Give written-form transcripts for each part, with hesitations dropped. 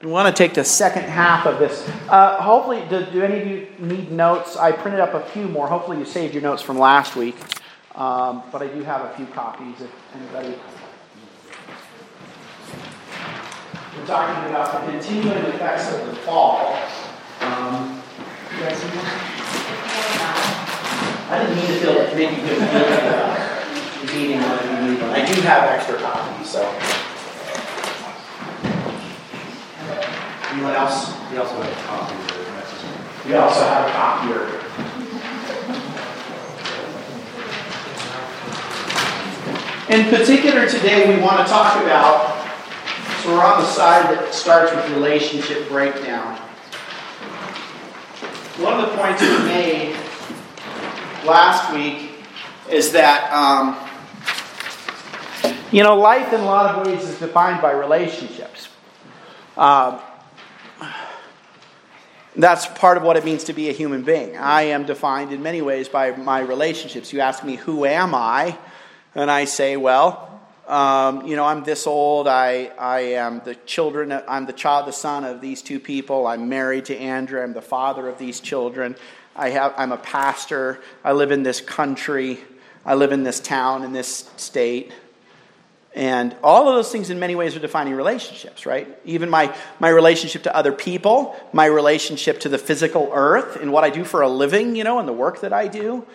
We want to take the second half of this. Hopefully, do any of you need notes? I printed up a few more. Hopefully you saved your notes from last week. But I do have a few copies if anybody... We're talking about the continuing effects of the fall. You guys see one? I didn't mean to feel like make you feel like reading one if you need one. I do have extra copies, so... Anyone else? We also have a copy if necessary. We also have a copier. In particular today we want to talk about, so we're on the side that starts with relationship breakdown. One of the points we made last week is that, life in a lot of ways is defined by relationships. That's part of what it means to be a human being. I am defined in many ways by my relationships. You ask me, who am I? And I say, I'm this old. I am I'm the son of these two people. I'm married to Andrea. I'm the father of these children. I'm a pastor. I live in this country. I live in this town, in this state. And all of those things in many ways are defining relationships, right? Even my relationship to other people, my relationship to the physical earth and what I do for a living, and the work that I do.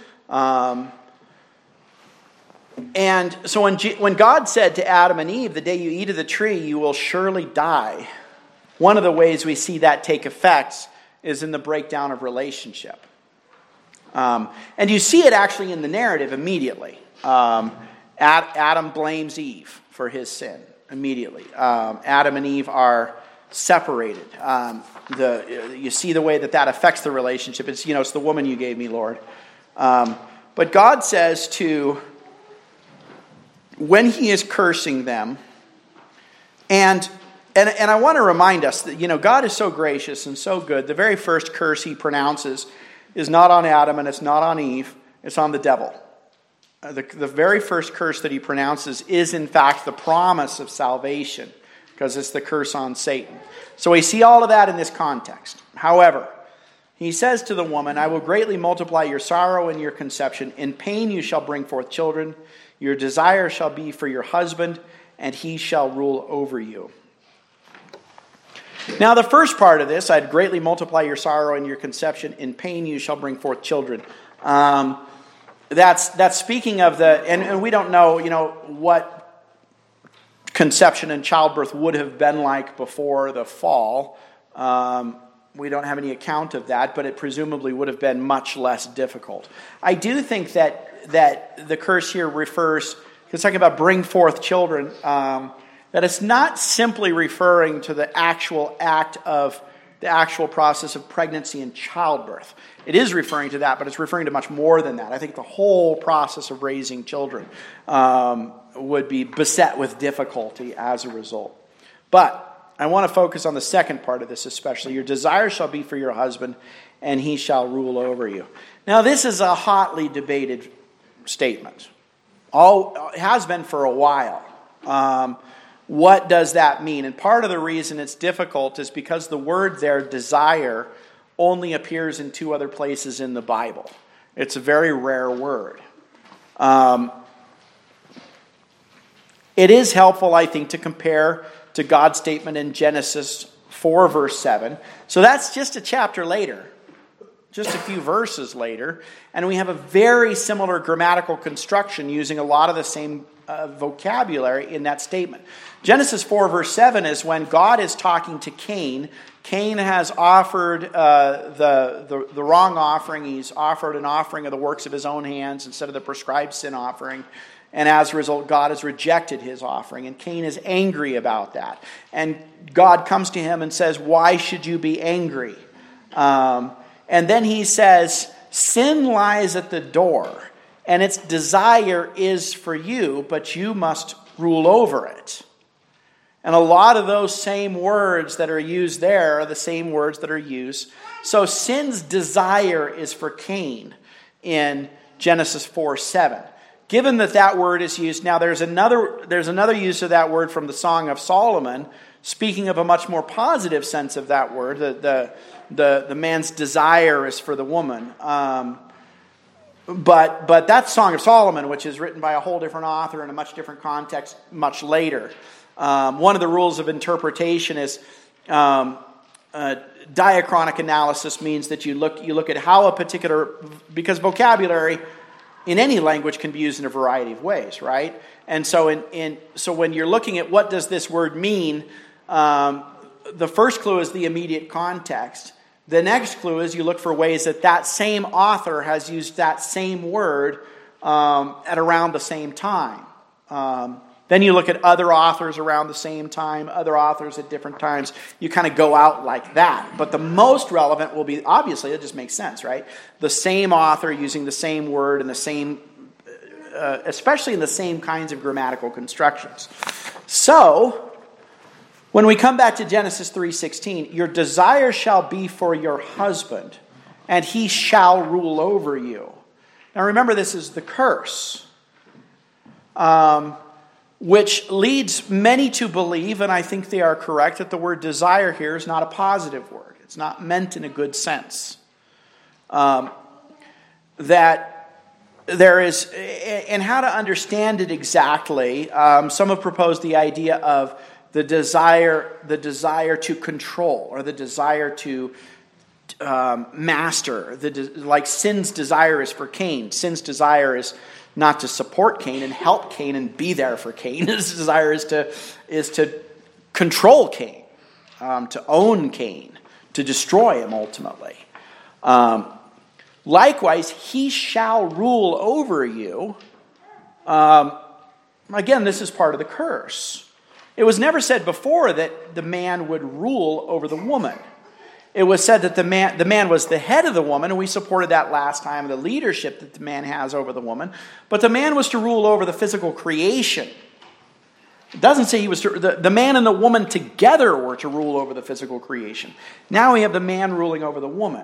And so when God said to Adam and Eve, the day you eat of the tree, you will surely die. One of the ways we see that take effect is in the breakdown of relationship. And you see it actually in the narrative immediately. Adam blames Eve for his sin immediately. Adam and Eve are separated. You see the way that affects the relationship. It's the woman you gave me, Lord. But God says when he is cursing them, and I want to remind us that God is so gracious and so good. The very first curse he pronounces is not on Adam and it's not on Eve. It's on the devil. The very first curse that he pronounces is, in fact, the promise of salvation, because it's the curse on Satan. So we see all of that in this context. However, he says to the woman, I will greatly multiply your sorrow and your conception. In pain you shall bring forth children. Your desire shall be for your husband, and he shall rule over you. Now, the first part of this, I'd greatly multiply your sorrow and your conception. In pain you shall bring forth children. That's speaking of and we don't know, what conception and childbirth would have been like before the fall. We don't have any account of that, but it presumably would have been much less difficult. I do think that the curse here refers, it's talking about bring forth children, that it's not simply referring to the actual process of pregnancy and childbirth. It is referring to that, but it's referring to much more than that. I think the whole process of raising children would be beset with difficulty as a result. But I want to focus on the second part of this especially. Your desire shall be for your husband, and he shall rule over you. Now, this is a hotly debated statement. It has been for a while. What does that mean? And part of the reason it's difficult is because the word there, desire, only appears in 2 other places in the Bible. It's a very rare word. It is helpful, I think, to compare to God's statement in Genesis 4, verse 7. So that's just a chapter later, just a few verses later, and we have a very similar grammatical construction using a lot of the same vocabulary in that statement. Genesis 4, verse 7 is when God is talking to Cain. Cain has offered the wrong offering. He's offered an offering of the works of his own hands instead of the prescribed sin offering. And as a result, God has rejected his offering. And Cain is angry about that. And God comes to him and says, why should you be angry? And then he says, sin lies at the door, and its desire is for you, but you must rule over it. And a lot of those same words that are used there are the same words that are used. So sin's desire is for Cain in Genesis 4:7. Given that word is used, now there's another use of that word from the Song of Solomon. speaking of a much more positive sense of that word. The man's desire is for the woman. But that's Song of Solomon, which is written by a whole different author in a much different context much later. One of the rules of interpretation is diachronic analysis means that you look at how a particular, because vocabulary in any language can be used in a variety of ways, right? And so so when you're looking at what does this word mean, the first clue is the immediate context. The next clue is you look for ways that same author has used that same word at around the same time. Then you look at other authors around the same time, other authors at different times. You kind of go out like that. But the most relevant will be, obviously, it just makes sense, right? The same author using the same word and the same, especially in the same kinds of grammatical constructions. So, when we come back to Genesis 3:16, your desire shall be for your husband, and he shall rule over you. Now remember, this is the curse. Which leads many to believe, and I think they are correct, that the word desire here is not a positive word. It's not meant in a good sense. That there is, and how to understand it exactly, some have proposed the idea of the desire to control, or the desire to master. Like sin's desire is for Cain. Sin's desire is not to support Cain and help Cain and be there for Cain. His desire is to control Cain, to own Cain, to destroy him ultimately. Likewise, he shall rule over you. Again, this is part of the curse. It was never said before that the man would rule over the woman. It was said that the man was the head of the woman, and we supported that last time, the leadership that the man has over the woman. But the man was to rule over the physical creation. It doesn't say he was to, the man and the woman together were to rule over the physical creation. Now we have the man ruling over the woman.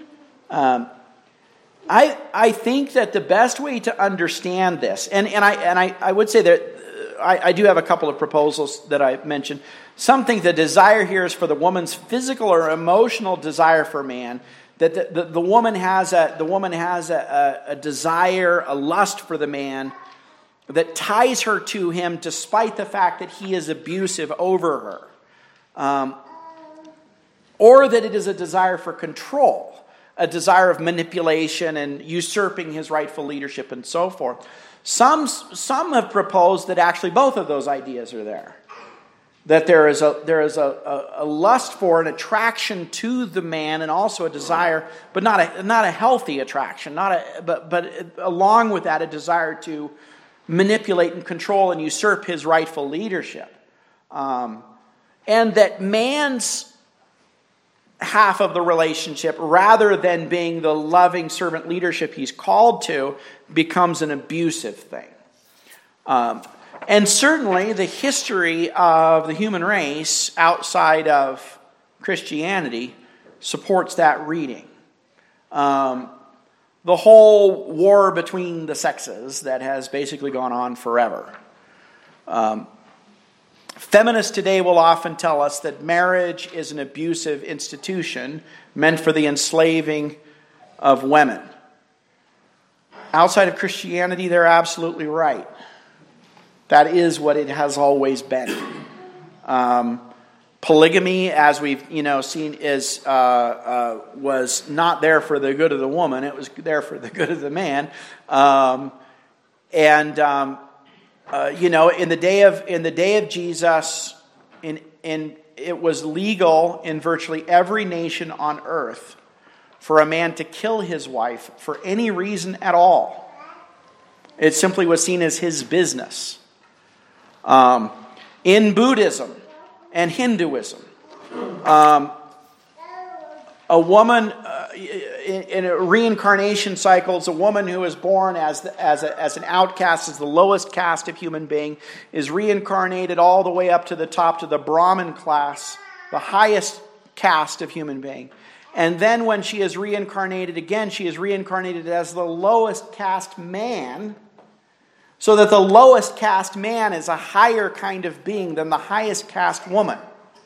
I think that the best way to understand this, and I would say that I do have a couple of proposals that I mentioned. Some think the desire here is for the woman's physical or emotional desire for man. That the woman has a desire, a lust for the man that ties her to him, despite the fact that he is abusive over her, or that it is a desire for control, a desire of manipulation and usurping his rightful leadership, and so forth. Some have proposed that actually both of those ideas are there. That there is a lust for, an attraction to the man, and also a desire, but not a healthy attraction, but along with that, a desire to manipulate and control and usurp his rightful leadership. And that man's half of the relationship, rather than being the loving servant leadership he's called to, becomes an abusive thing. And certainly the history of the human race outside of Christianity supports that reading. The whole war between the sexes that has basically gone on forever. Feminists today will often tell us that marriage is an abusive institution meant for the enslaving of women. Outside of Christianity, they're absolutely right. That is what it has always been. Polygamy, as we've seen, was not there for the good of the woman; it was there for the good of the man. In the day of Jesus, it was legal in virtually every nation on earth for a man to kill his wife for any reason at all. It simply was seen as his business. In Buddhism and Hinduism, a woman in reincarnation cycles, a woman who is born as an outcast, as the lowest caste of human being, is reincarnated all the way up to the top, to the Brahmin class, the highest caste of human being. And then when she is reincarnated again, she is reincarnated as the lowest caste man, so that the lowest caste man is a higher kind of being than the highest caste woman.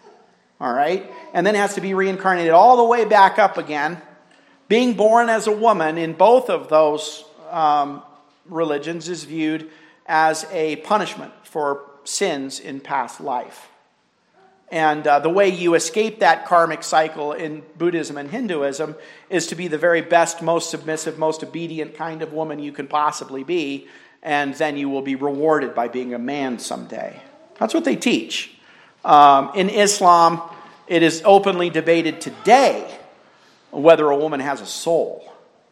all right? And then has to be reincarnated all the way back up again. Being born as a woman in both of those religions is viewed as a punishment for sins in past life. And the way you escape that karmic cycle in Buddhism and Hinduism is to be the very best, most submissive, most obedient kind of woman you can possibly be, and then you will be rewarded by being a man someday. That's what they teach. In Islam, it is openly debated today whether a woman has a soul.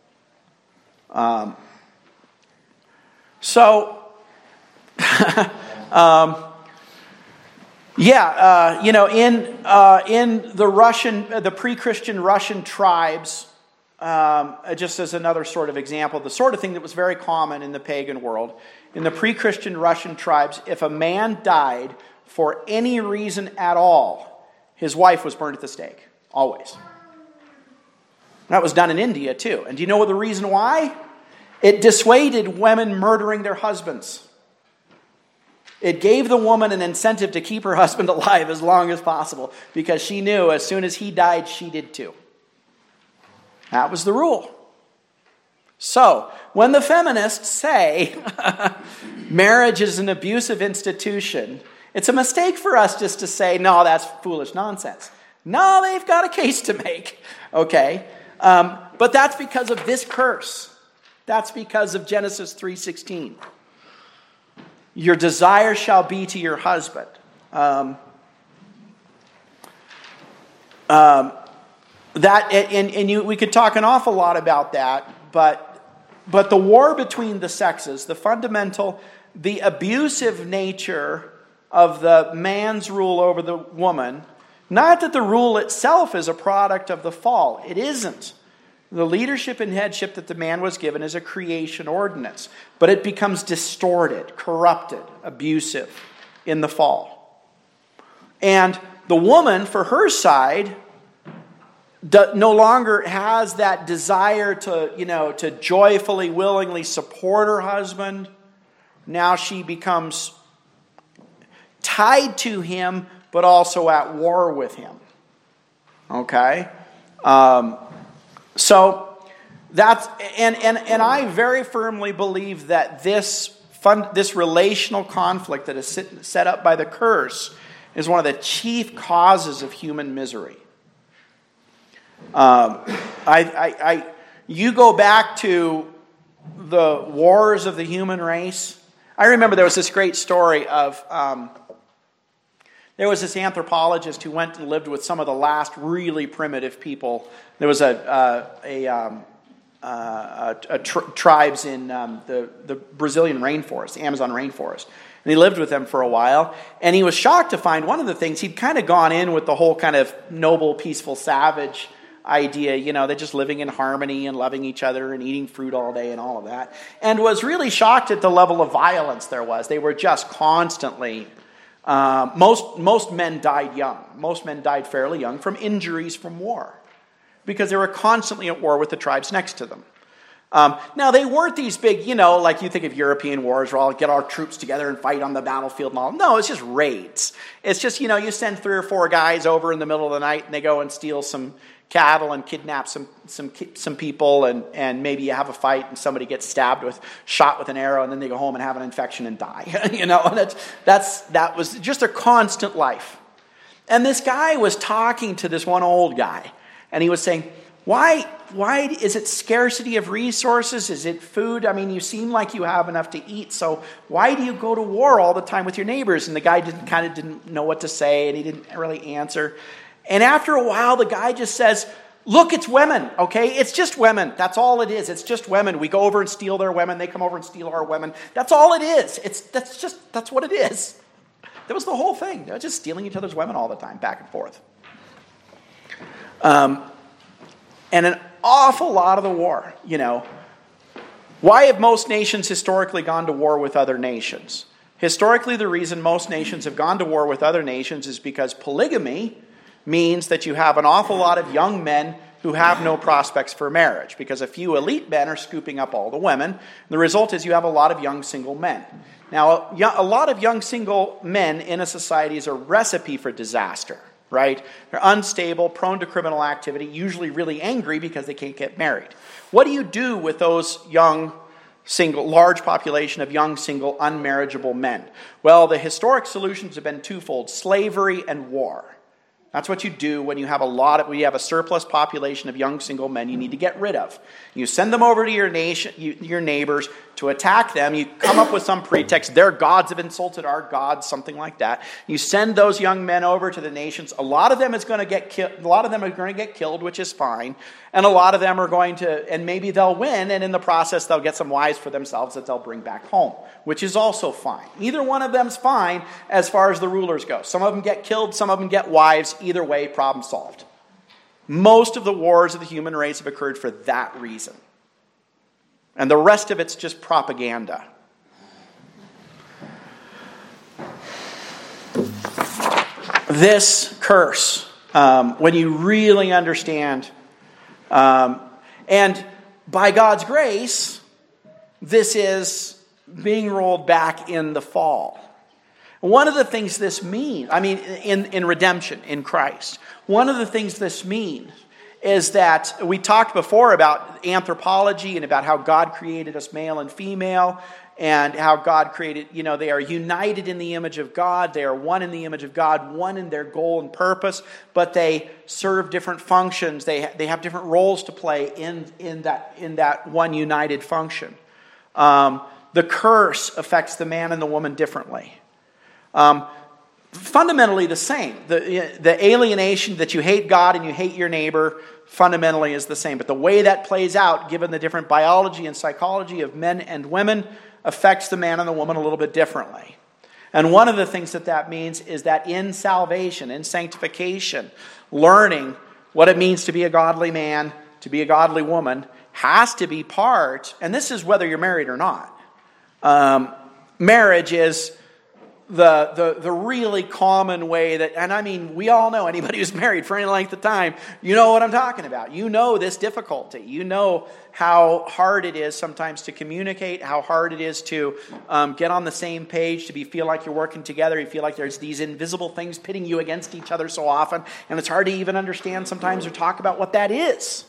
In the pre-Christian Russian tribes, just as another sort of example, the sort of thing that was very common in the pagan world, in the pre-Christian Russian tribes, if a man died for any reason at all, his wife was burned at the stake, always. That was done in India too. And do you know what the reason why? It dissuaded women murdering their husbands. It gave the woman an incentive to keep her husband alive as long as possible, because she knew as soon as he died, she did too. That was the rule. So, when the feminists say marriage is an abusive institution, it's a mistake for us just to say, no, that's foolish nonsense. No, they've got a case to make, okay? But that's because of this curse. That's because of Genesis 3:16. Your desire shall be to your husband. We could talk an awful lot about that, but the war between the sexes, the abusive nature of the man's rule over the woman, not that the rule itself is a product of the fall. It isn't. The leadership and headship that the man was given is a creation ordinance, but it becomes distorted, corrupted, abusive in the fall. And the woman, for her side, no longer has that desire to joyfully, willingly support her husband. Now she becomes tied to him, but also at war with him. Okay? So that's and I very firmly believe that this relational conflict that is set up by the curse is one of the chief causes of human misery. You go back to the wars of the human race. I remember there was this great story of there was this anthropologist who went and lived with some of the last really primitive people. There was tribes in the Brazilian rainforest, the Amazon rainforest. And he lived with them for a while. And he was shocked to find one of the things, he'd kind of gone in with the whole kind of noble, peaceful, savage idea. They're just living in harmony and loving each other and eating fruit all day and all of that. And was really shocked at the level of violence there was. They were just constantly... Most men died young. Most men died fairly young from injuries from war, because they were constantly at war with the tribes next to them. Now, they weren't these big, like you think of European wars where I'll get our troops together and fight on the battlefield and all. No, it's just raids. It's just, you send 3 or 4 guys over in the middle of the night and they go and steal some cattle and kidnap some people, and maybe you have a fight and somebody gets shot with an arrow, and then they go home and have an infection and die. That was just a constant life. And this guy was talking to this one old guy, and he was saying, why is it scarcity of resources? Is it food? I mean, you seem like you have enough to eat, so why do you go to war all the time with your neighbors? And the guy didn't know what to say, and he didn't really answer. And after a while, the guy just says, look, it's women, okay? It's just women. That's all it is. It's just women. We go over and steal their women. They come over and steal our women. That's all it is. That's what it is. That was the whole thing. They were just stealing each other's women all the time, back and forth. And an awful lot of the war, Why have most nations historically gone to war with other nations? Historically, the reason most nations have gone to war with other nations is because polygamy means that you have an awful lot of young men who have no prospects for marriage, because a few elite men are scooping up all the women. The result is you have a lot of young single men. Now, a lot of young single men in a society is a recipe for disaster. right? They're unstable, prone to criminal activity, usually really angry because they can't get married. What do you do with those large population of young, single, unmarriageable men? Well, the historic solutions have been twofold: slavery and war. That's what you do when you have a surplus population of young single men you need to get rid of. You send them over to your neighbors to attack them. You come up with some pretext. Their gods have insulted our gods, something like that. You send those young men over to the nations. A lot of them are going to get killed, which is fine. And a lot of them are going to, and maybe they'll win, and in the process they'll get some wives for themselves that they'll bring back home, which is also fine. Either one of them's fine as far as the rulers go. Some of them get killed, some of them get wives. Either way, problem solved. Most of the wars of the human race have occurred for that reason. And the rest of it's just propaganda. This curse, when you really understand, and by God's grace, this is being rolled back in the fall. One of the things this means, in redemption, in Christ, one of the things this means is that we talked before about anthropology and about how God created us male and female, and how God created, they are united in the image of God. They are one in the image of God, one in their goal and purpose, but they serve different functions. They have different roles to play in that one united function. The curse affects the man and the woman differently. Fundamentally the same. The alienation that you hate God and you hate your neighbor fundamentally is the same. But the way that plays out, given the different biology and psychology of men and women, affects the man and the woman a little bit differently. And one of the things that means is that in salvation, in sanctification, learning what it means to be a godly man, to be a godly woman, has to be part, and this is whether you're married or not. Marriage is the really common way that, and we all know, anybody who's married for any length of time, you know what I'm talking about. You know this difficulty. You know how hard it is sometimes to communicate, how hard it is to get on the same page, to feel like you're working together. You feel like there's these invisible things pitting you against each other so often, and it's hard to even understand sometimes or talk about what that is.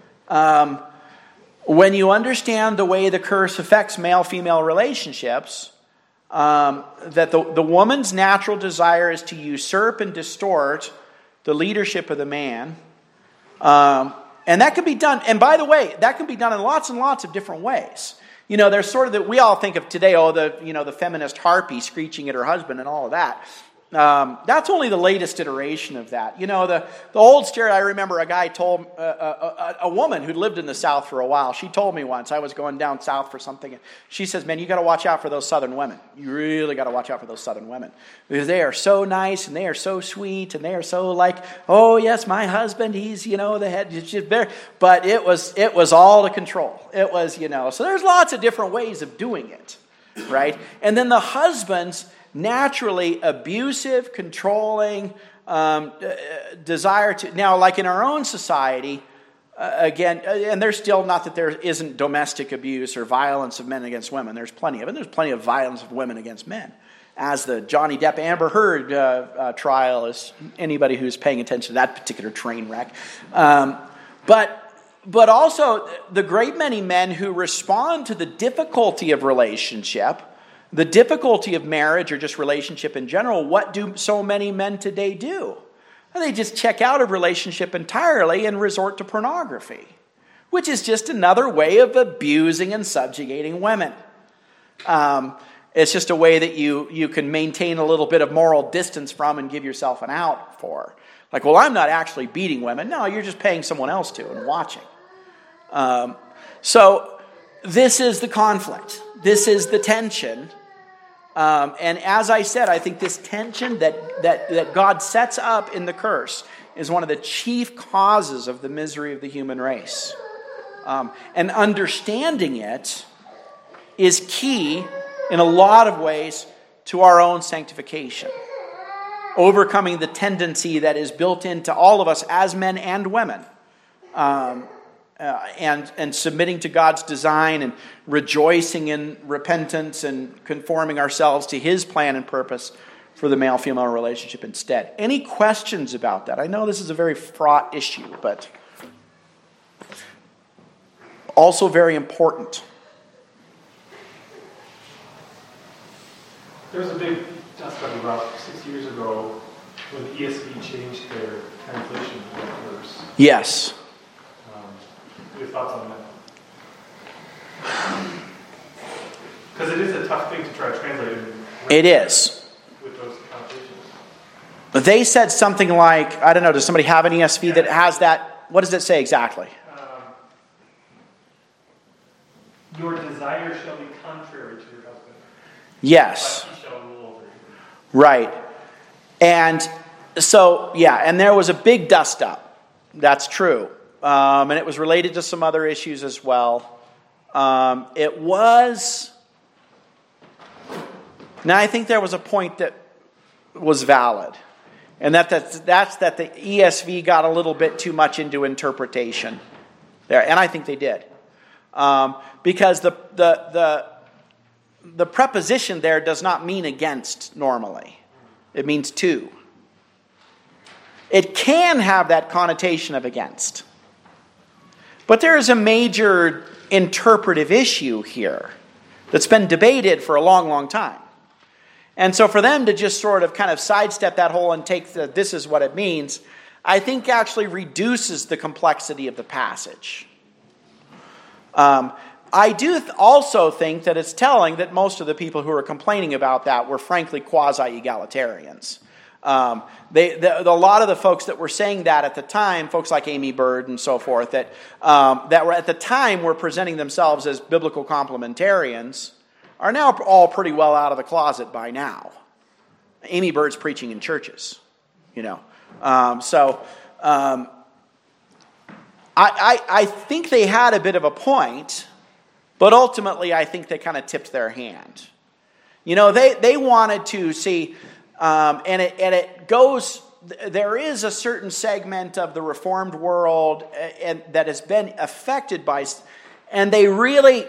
When you understand the way the curse affects male-female relationships, that the woman's natural desire is to usurp and distort the leadership of the man. And that can be done, and by the way, that can be done in lots and lots of different ways. There's sort of that we all think of today, the feminist harpy screeching at her husband and all of that. That's only the latest iteration of that. The old story, I remember a guy told, a woman who'd lived in the South for a while, she told me once, I was going down south for something, and she says, man, you got to watch out for those Southern women. You really got to watch out for those Southern women. Because they are so nice, and they are so sweet, and they are so like, oh yes, my husband, he's, the head, it's just very, but it was all to control. It was, so there's lots of different ways of doing it, right? And then the husbands, naturally abusive, controlling, desire to... Now, like in our own society, again, and there's still not that there isn't domestic abuse or violence of men against women. There's plenty of it. There's plenty of violence of women against men. As the Johnny Depp Amber Heard trial is anybody who's paying attention to that particular train wreck. But also the great many men who respond to the difficulty of relationship, the difficulty of marriage or just relationship in general. What do so many men today do? They just check out of relationship entirely and resort to pornography, which is just another way of abusing and subjugating women. It's just a way that you can maintain a little bit of moral distance from and give yourself an out for. Like, well, I'm not actually beating women. No, you're just paying someone else to and watching. So this is the conflict. This is the tension. And as I said, I think this tension that God sets up in the curse is one of the chief causes of the misery of the human race. And understanding it is key in a lot of ways to our own sanctification. Overcoming the tendency that is built into all of us as men and women. And submitting to God's design and rejoicing in repentance and conforming ourselves to His plan and purpose for the male-female relationship instead. Any questions about that? I know this is a very fraught issue, but also very important. There was a big dust-up about 6 years ago when the ESV changed their translation of that verse. Yes. Your thoughts on that? Because it is a tough thing to try to translate. It is. With those connotations. But they said something like, I don't know, does somebody have an ESV that has that? What does it say exactly? Your desire shall be contrary to your husband. Yes. But he shall rule over you. Right. And so, yeah, and there was a big dust up. That's true. And it was related to some other issues as well. It was... Now, I think there was a point that was valid. And that's that the ESV got a little bit too much into interpretation there. And I think they did. Because the preposition there does not mean against normally. It means to. It can have that connotation of against. But there is a major interpretive issue here that's been debated for a long, long time. And so for them to just sort of kind of sidestep that whole and take this is what it means, I think actually reduces the complexity of the passage. I do also think that it's telling that most of the people who are complaining about that were frankly quasi-egalitarians. A lot of the folks that were saying that at the time, folks like Amy Bird and so forth, that were at the time were presenting themselves as biblical complementarians, are now all pretty well out of the closet by now. Amy Bird's preaching in churches, you know. I think they had a bit of a point, but ultimately I think they kind of tipped their hand. You know, they wanted to see, and it goes. There is a certain segment of the Reformed world and that has been affected by, and they really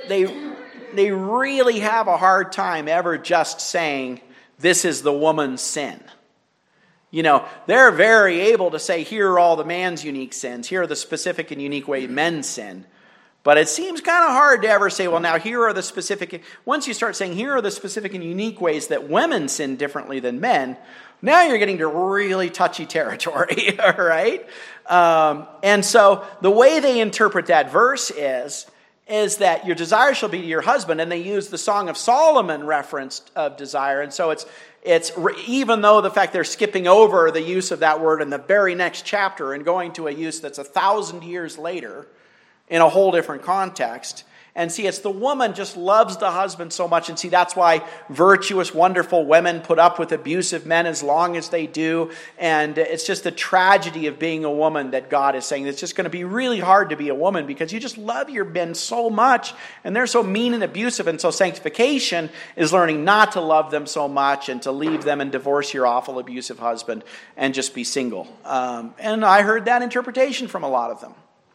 have a hard time ever just saying this is the woman's sin. You know, they're very able to say, here are all the man's unique sins. Here are the specific and unique way men sin. But it seems kind of hard to ever say, well, now here are the specific... Once you start saying, here are the specific and unique ways that women sin differently than men, now you're getting to really touchy territory, all right? And so the way they interpret that verse is that your desire shall be to your husband, and they use the Song of Solomon reference of desire. And so it's even though the fact they're skipping over the use of that word in the very next chapter and going to a use that's 1,000 years later in a whole different context. And see, it's the woman just loves the husband so much. And see, that's why virtuous, wonderful women put up with abusive men as long as they do. And it's just the tragedy of being a woman that God is saying it's just going to be really hard to be a woman because you just love your men so much. And they're so mean and abusive. And so sanctification is learning not to love them so much and to leave them and divorce your awful abusive husband and just be single. And I heard that interpretation from a lot of them.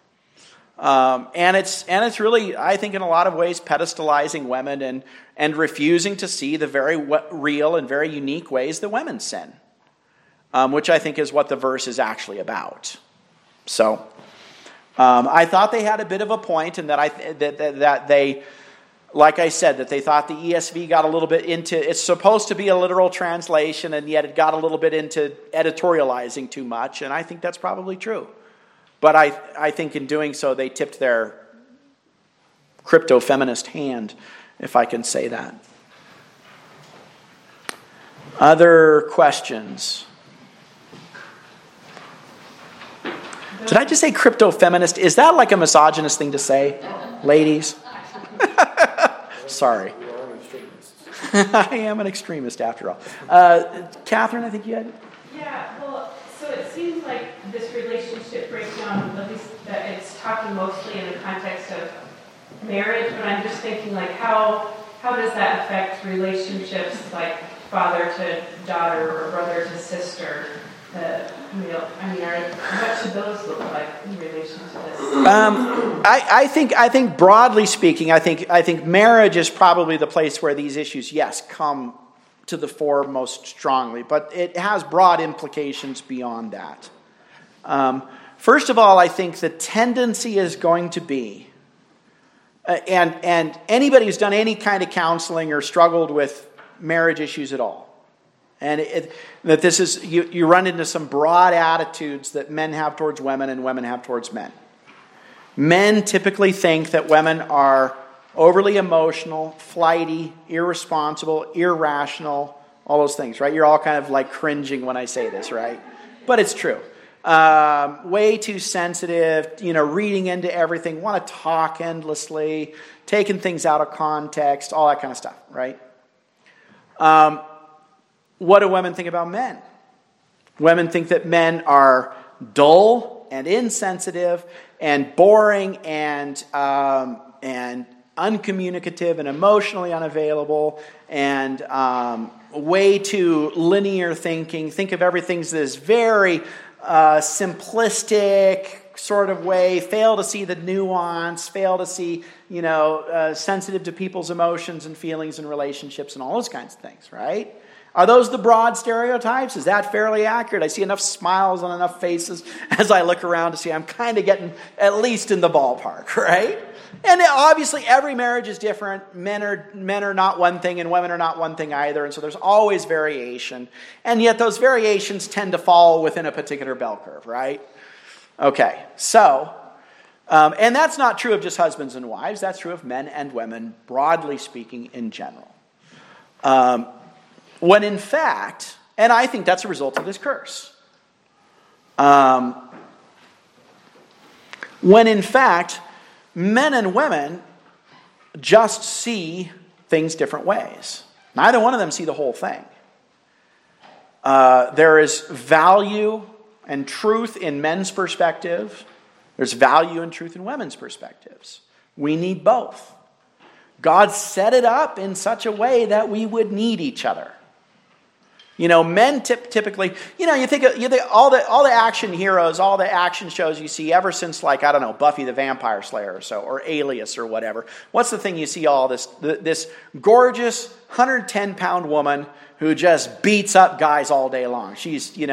And it's really, I think, in a lot of ways, pedestalizing women and refusing to see the very real and very unique ways that women sin, which I think is what the verse is actually about. So, I thought they had a bit of a point, and that they, like I said, that they thought the ESV got a little bit into. It's supposed to be a literal translation, and yet it got a little bit into editorializing too much, and I think that's probably true. But I think in doing so, they tipped their crypto-feminist hand, if I can say that. Other questions? Did I just say crypto-feminist? Is that like a misogynist thing to say, ladies? Sorry. I am an extremist after all. Catherine, I think you had... Yeah, well, so it seems like this relationship breakdown, at least that it's talking mostly in the context of marriage, but I'm just thinking, like, how does that affect relationships like father to daughter or brother to sister? What should those look like in relation to this? I think broadly speaking, I think marriage is probably the place where these issues, yes, come to the fore most strongly, but it has broad implications beyond that. First of all, I think the tendency is going to be, and anybody who's done any kind of counseling or struggled with marriage issues at all, and that this is, you run into some broad attitudes that men have towards women and women have towards men. Men typically think that women are overly emotional, flighty, irresponsible, irrational, all those things, right? You're all kind of like cringing when I say this, right? But it's true. Way too sensitive, reading into everything, want to talk endlessly, taking things out of context, all that kind of stuff, right? What do women think about men? Women think that men are dull and insensitive and boring and uncommunicative and emotionally unavailable and way too linear thinking. Think of everything as this very simplistic sort of way, fail to see the nuance, fail to see, sensitive to people's emotions and feelings and relationships and all those kinds of things, right? Are those the broad stereotypes? Is that fairly accurate? I see enough smiles on enough faces as I look around to see I'm kind of getting at least in the ballpark, right? And obviously every marriage is different. Men are not one thing and women are not one thing either. And so there's always variation. And yet those variations tend to fall within a particular bell curve, right? Okay, so, and that's not true of just husbands and wives. That's true of men and women, broadly speaking, in general. When in fact, and I think that's a result of this curse. When in fact, men and women just see things different ways. Neither one of them see the whole thing. There is value and truth in men's perspective. There's value and truth in women's perspectives. We need both. God set it up in such a way that we would need each other. Men typically, you think all the action heroes, all the action shows you see ever since, Buffy the Vampire Slayer or so, or Alias or whatever. What's the thing you see all this gorgeous 110-pound woman who just beats up guys all day long. She's like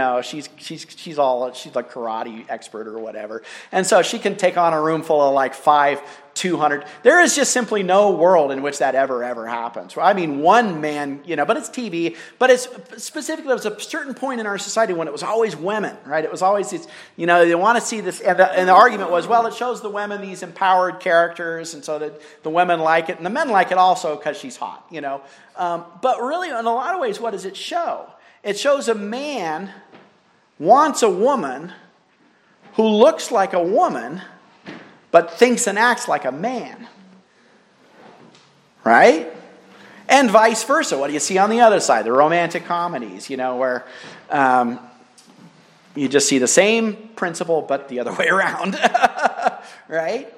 karate expert or whatever. And so she can take on a room full of 200. There is just simply no world in which that ever happens. I mean, one man, but it's TV, but it's specifically, there was a certain point in our society when it was always women, right? It was always these, they want to see this, and the argument was, well, it shows the women these empowered characters, and so that the women like it, and the men like it also because she's hot, But really, in a lot of ways, what does it show? It shows a man wants a woman who looks like a woman, but thinks and acts like a man. Right? And vice versa. What do you see on the other side? The romantic comedies, where you just see the same principle, but the other way around. Right?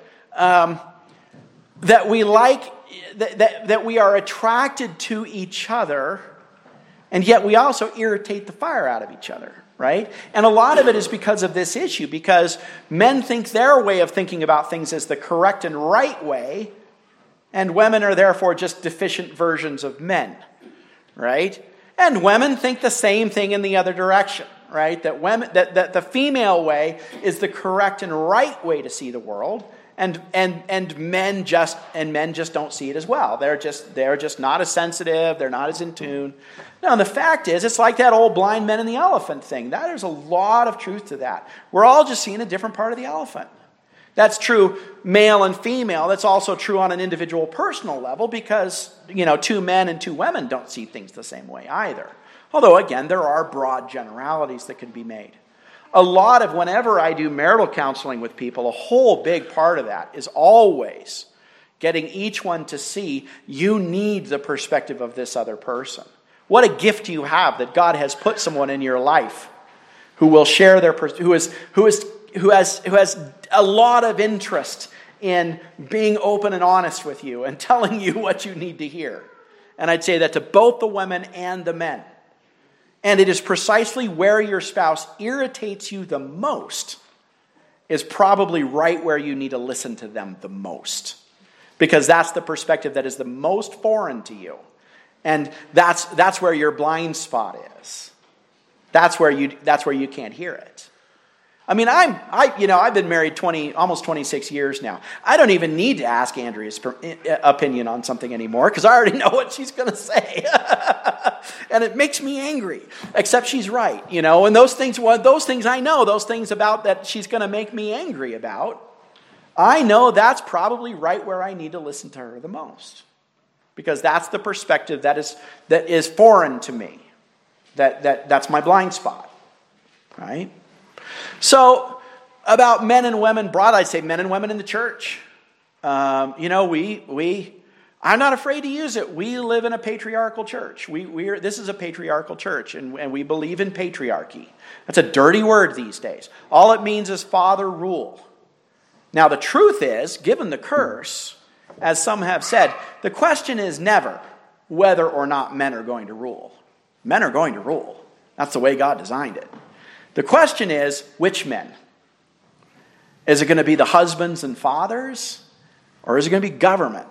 That we like, that we are attracted to each other, and yet we also irritate the fire out of each other. Right? And a lot of it is because of this issue, because men think their way of thinking about things is the correct and right way, and women are therefore just deficient versions of men. Right? And women think the same thing in the other direction. Right? That the female way is the correct and right way to see the world, and men just don't see it as well. They're just not as sensitive. They're not as in tune. No, and the fact is, it's like that old blind men and the elephant thing. There's a lot of truth to that. We're all just seeing a different part of the elephant. That's true male and female. That's also true on an individual personal level because, two men and two women don't see things the same way either. Although, again, there are broad generalities that can be made. Whenever I do marital counseling with people, a whole big part of that is always getting each one to see you need the perspective of this other person. What a gift you have that God has put someone in your life who will share who has a lot of interest in being open and honest with you and telling you what you need to hear. And I'd say that to both the women and the men. And it is precisely where your spouse irritates you the most is probably right where you need to listen to them the most. Because that's the perspective that is the most foreign to you. And that's where your blind spot is. That's where you can't hear it. I mean, I've been married almost 26 years now. I don't even need to ask Andrea's opinion on something anymore because I already know what she's going to say. And it makes me angry, except she's right, and those things I know, those things about that she's going to make me angry about, I know that's probably right where I need to listen to her the most. Because that's the perspective that is foreign to me. That's my blind spot. Right? So, about men and women, I'd say men and women in the church. I'm not afraid to use it. We live in a patriarchal church. This is a patriarchal church, and we believe in patriarchy. That's a dirty word these days. All it means is father rule. Now, the truth is, given the curse, as some have said, the question is never whether or not men are going to rule. Men are going to rule. That's the way God designed it. The question is, which men? Is it going to be the husbands and fathers? Or is it going to be government?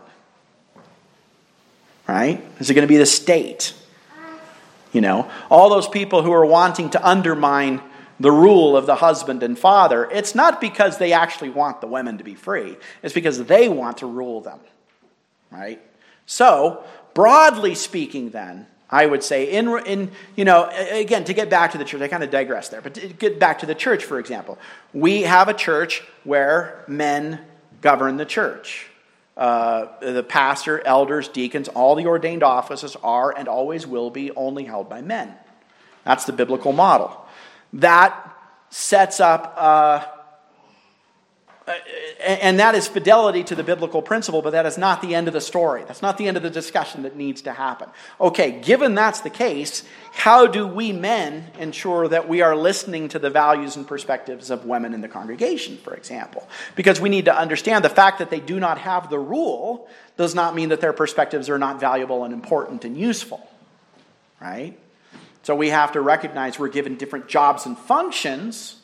Right? Is it going to be the state? All those people who are wanting to undermine the rule of the husband and father, it's not because they actually want the women to be free. It's because they want to rule them. Right? So, broadly speaking then, I would say, again, to get back to the church, I kind of digress there, but to get back to the church, for example, we have a church where men govern the church. The pastor, elders, deacons, all the ordained offices are and always will be only held by men. That's the biblical model. That sets up, and that is fidelity to the biblical principle, but that is not the end of the story. That's not the end of the discussion that needs to happen. Okay, given that's the case, how do we men ensure that we are listening to the values and perspectives of women in the congregation, for example? Because we need to understand the fact that they do not have the rule does not mean that their perspectives are not valuable and important and useful, right? So we have to recognize we're given different jobs and functions,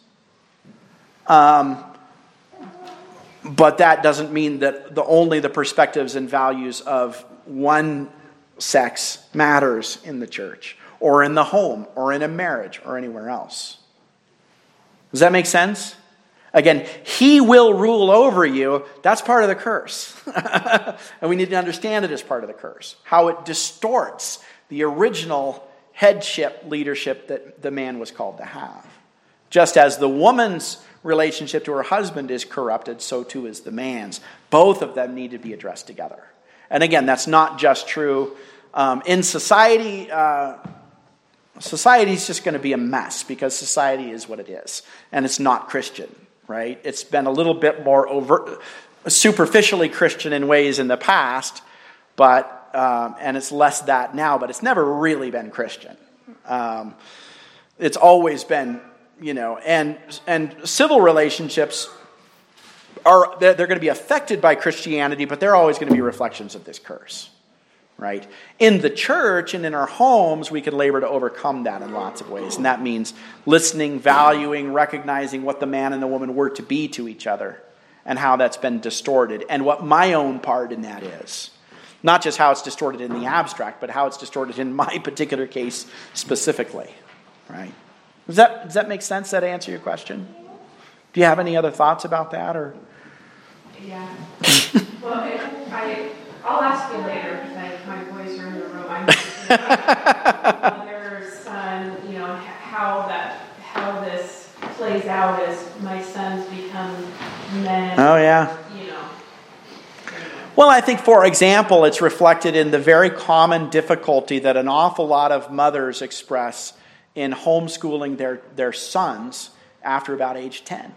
but that doesn't mean that only the perspectives and values of one sex matters in the church, or in the home, or in a marriage, or anywhere else. Does that make sense? Again, he will rule over you. That's part of the curse. And we need to understand it as part of the curse. How it distorts the original headship, leadership that the man was called to have. Just as the woman's relationship to her husband is corrupted, so too is the man's. Both of them need to be addressed together. And again, that's not just true in society. Society is just going to be a mess because society is what it is. And it's not Christian, right? It's been a little bit more superficially Christian in ways in the past, but and it's less that now, but it's never really been Christian. It's always been, and civil relationships they're going to be affected by Christianity, but they're always going to be reflections of this curse, right? In the church and in our homes, we can labor to overcome that in lots of ways, and that means listening, valuing, recognizing what the man and the woman were to be to each other, and how that's been distorted, and what my own part in that is. Not just how it's distorted in the abstract, but how it's distorted in my particular case specifically, right? Does that make sense? Does that answer your question? Do you have any other thoughts about that, or? Yeah. Well, I'll ask you later because my boys are in the room. I'm thinking about mother, son, how this plays out as my sons become men. Oh yeah. Well, I think, for example, it's reflected in the very common difficulty that an awful lot of mothers express in homeschooling their sons after about age 10.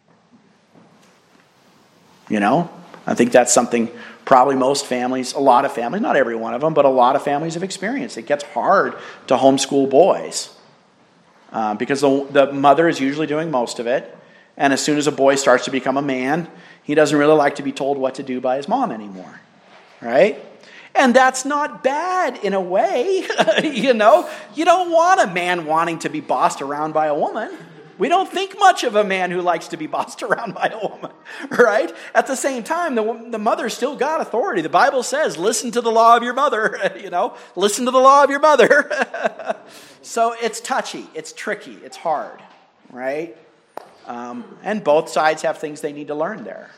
I think that's something probably most families, a lot of families, not every one of them, but a lot of families have experienced. It gets hard to homeschool boys because the mother is usually doing most of it. And as soon as a boy starts to become a man, he doesn't really like to be told what to do by his mom anymore, right? And that's not bad in a way, You don't want a man wanting to be bossed around by a woman. We don't think much of a man who likes to be bossed around by a woman, right? At the same time, the mother's still got authority. The Bible says, listen to the law of your mother, listen to the law of your mother. So it's touchy, it's tricky, it's hard, right? And both sides have things they need to learn there.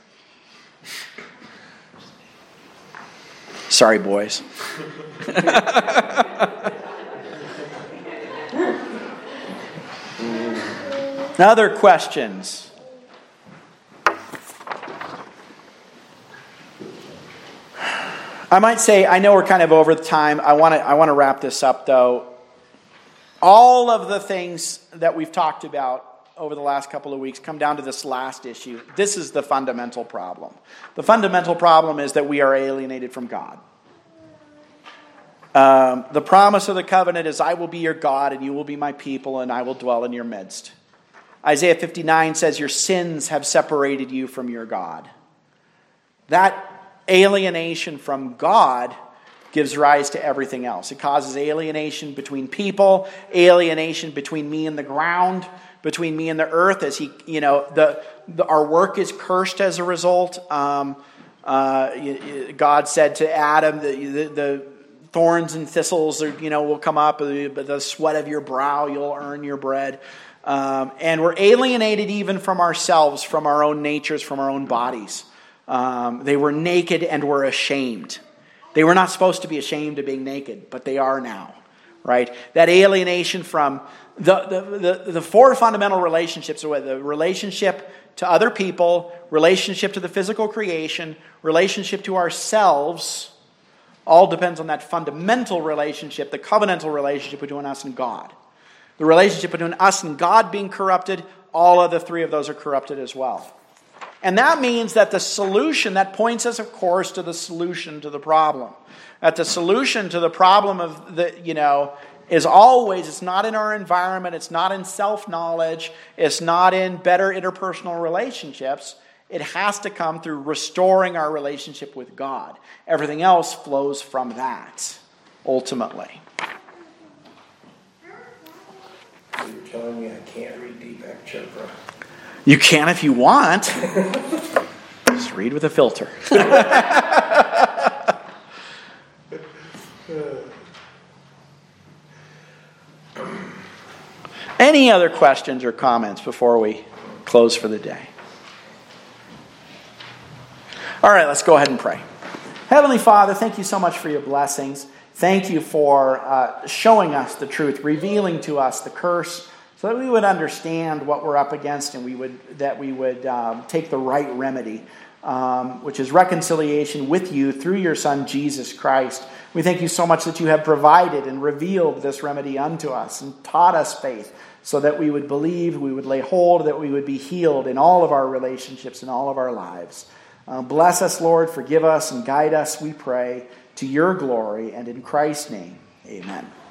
Sorry, boys. Other questions? I might say, I know we're kind of over the time. I want to wrap this up, though. All of the things that we've talked about over the last couple of weeks come down to this last issue. This is the fundamental problem. The fundamental problem is that we are alienated from God. The promise of the covenant is, I will be your God, and you will be my people, and I will dwell in your midst. Isaiah 59 says, your sins have separated you from your God. That alienation from God gives rise to everything else. It causes alienation between people, alienation between me and the ground, between me and the earth, as our work is cursed as a result. God said to Adam, the thorns and thistles will come up, but the sweat of your brow, you'll earn your bread. And we're alienated even from ourselves, from our own natures, from our own bodies. They were naked and were ashamed. They were not supposed to be ashamed of being naked, but they are now, right? That alienation from the four fundamental relationships, the relationship to other people, relationship to the physical creation, relationship to ourselves, all depends on that fundamental relationship, the covenantal relationship between us and God. The relationship between us and God being corrupted, all of the three of those are corrupted as well. And that means that the solution, that points us, of course, to the solution to the problem. That the solution to the problem of is always, it's not in our environment, it's not in self-knowledge, it's not in better interpersonal relationships. It has to come through restoring our relationship with God. Everything else flows from that, ultimately. You're telling me I can't read Deepak Chopra? You can if you want. Just read with a filter. Any other questions or comments before we close for the day? All right, let's go ahead and pray. Heavenly Father, thank you so much for your blessings. Thank you for showing us the truth, revealing to us the curse, so that we would understand what we're up against, and we would take the right remedy, which is reconciliation with you through your Son, Jesus Christ. We thank you so much that you have provided and revealed this remedy unto us and taught us faith, so that we would believe, we would lay hold, that we would be healed in all of our relationships, in all of our lives. Bless us, Lord, forgive us and guide us, we pray, to your glory, and in Christ's name, amen.